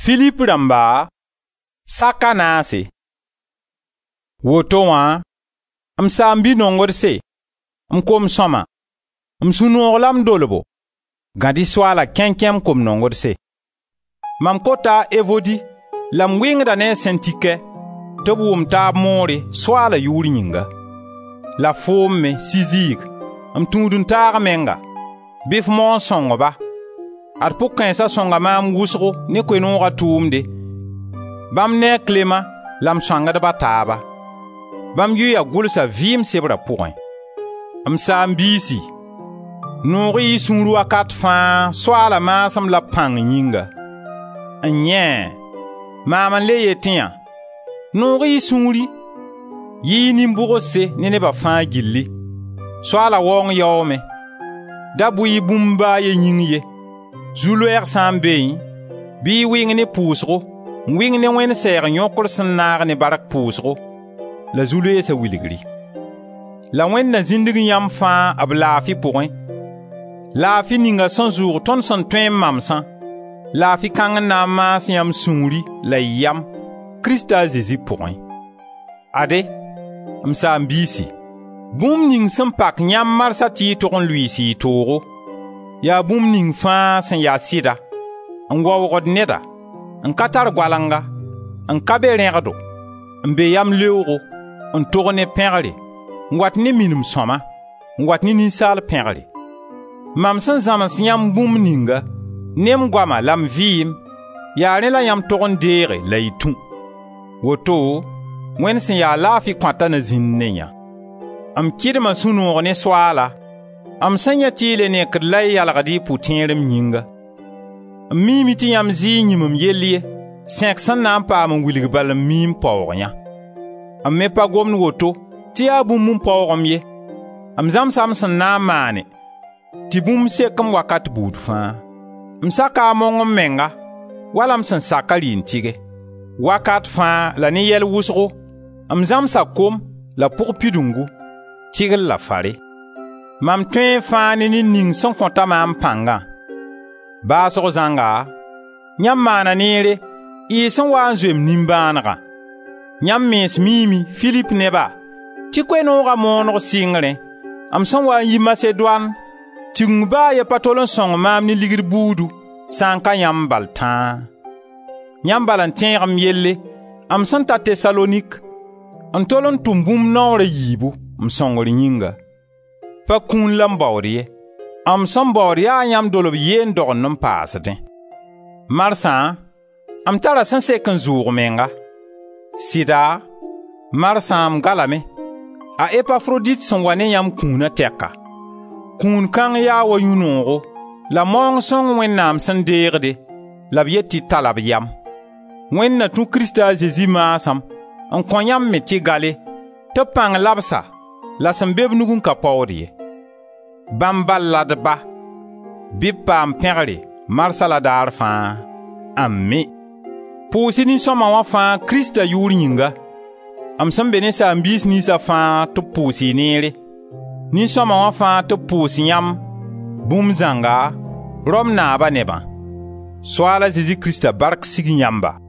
Philip ramba sakanase woto wã m saambi nongorse m kom sõma m sũ-noog la m dolbo gãdi soala kẽn-kẽm kom nongorse mam kota Evodi la m wɩngda ne Sẽntike tɩ b wʋm taab moore soala yʋʋr yĩnga la foom me Sizig m tũud-n-taag menga bɩ f moon sõngba ad pʋg-kãensã sõnga maam wʋsgo ne koe-noogã tʋʋmde bãmb ne a Klema la m sõngdba taaba bãmb yʋya gʋlsa vɩɩm sebrã pʋgẽ m saam-biisi noog y sũur wakat fãa soala maasem la pãng yĩnga n-yẽ maam n le yetɩ noog y sũuri yɩ nin-bʋgsse ne nebã fãa gilli soala waoong yaoome da bʋɩ bũmb baa ye yĩng ye zu-loɛɛg sã n beẽ bɩ y wɩng ne pʋʋsgo n wɩng ne Wẽnd sɛɛg yõkr sẽn naag ne bark pʋʋsgo la zu-loeesã wilgri la Wẽnd na zĩndig yãmb fãa b laafɩ pʋgẽ laafɩ ninga sẽn zʋʋg tõnd sẽn tõe n mamsã laafɩ kãng n na n maas yãmb sũuri la y yam Krista a Zezi pʋgẽ ade m saam-biisi bũmb ning sẽn pak yãmb marsã tɩ y tog n lʋɩɩs y toogo yaa bũmb ning fãa sẽn ya sɩda n waoogd neda n ka tar goalenga n ka be rẽgdo n be yam leoogo n tog ne pẽgre n wat ne minim sõma n wat ne ninsaal pẽgre mam sẽn zãms yãmb bũmb ninga ne m goama la m vɩɩm yaa rẽ la yãmb tog n deege la y tũ woto Wẽnd sẽn yaa laafɩ kõata na zĩnd ne yã m kɩdma sũ-noog ne soaala m sẽn yã tɩ y le nekd la y yalgd y pʋ-tẽerem yĩnga m miime tɩ yãmb zɩɩ yĩmim yell ye sẽk sẽn na n paam n wilg bal n miim paoog yã m me pa gomd woto tɩ yaa bũmb n paoogem ye m zãmsa m sẽn na n maane tɩ bũmb sek-m wakat buud fãa m saka a mong m menga wala m sẽn sak a rɩɩn tɩge wakat fãa la ne yɛl wʋsgo m zãmsa kom la pʋg pidungu tɩgl la fare mam tõe fãa ne ning sẽn kõta maam pãngã baasg zãnga yãmb maana neere y sẽn waa n zoem nimbãanegã yãmb mens miimi Filip neba tɩ koe-noogã mooneg sɩngrẽ m sẽn waa n yi Masedoan tɩng baa ya pa tol n sõng maam ne ligd buudu sã n ka yãmb bal tãa yãmb bal n tẽeg m yelle m sẽn ta Tesalonik n tol n tʋm bũmb naoorã yiibu m sõngr yĩnga pa kũun la m baood ye m sẽn baood yaa yãmb dolb yeen dogend n paasdẽ marsã m tara sẽn sek n zʋʋg menga sɩda marsã m galame a Epafrodit sẽn wa ne yãmb kũunã tɛka kũun kãng yaa wa yũ-noogo la maoong sõng Wẽnnaam sẽn deegde la b yet tɩ tala b yam Wẽnd na tũ Krista a Zezi maasem n kõ yãmb me tɩ gale tɩ pãng labsa la sẽn be b nug n ka paood ye bãmb balladba bɩ b paam pẽgre marsã la daar fãa ãmme pʋʋsy nin-sõma wã fãa Krista yʋʋr yĩnga m sẽn be ne saam-biis ninsã fãa tɩ b pʋʋs y neere nin-sõma wã fãa tɩ b pʋʋs yãmb bũmb zãnga Rom naaba nebã Soaala Zezi Krista bark sig yãmba.